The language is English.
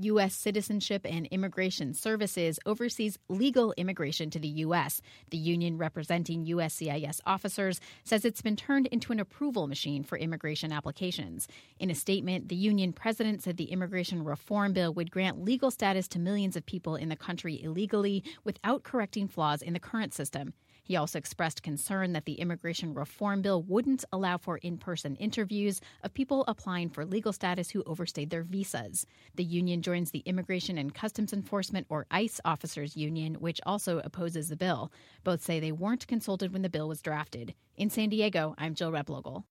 U.S. Citizenship and Immigration Services oversees legal immigration to the U.S. The union representing USCIS officers says it's been turned into an approval machine for immigration applications. In a statement, the union president said the immigration reform bill would grant legal status to millions of people in the country illegally without correcting flaws in the current system. He also expressed concern that the immigration reform bill wouldn't allow for in-person interviews of people applying for legal status who overstayed their visas. The union joins the Immigration and Customs Enforcement, or ICE, Officers Union, which also opposes the bill. Both say they weren't consulted when the bill was drafted. In San Diego, I'm Jill Replogle.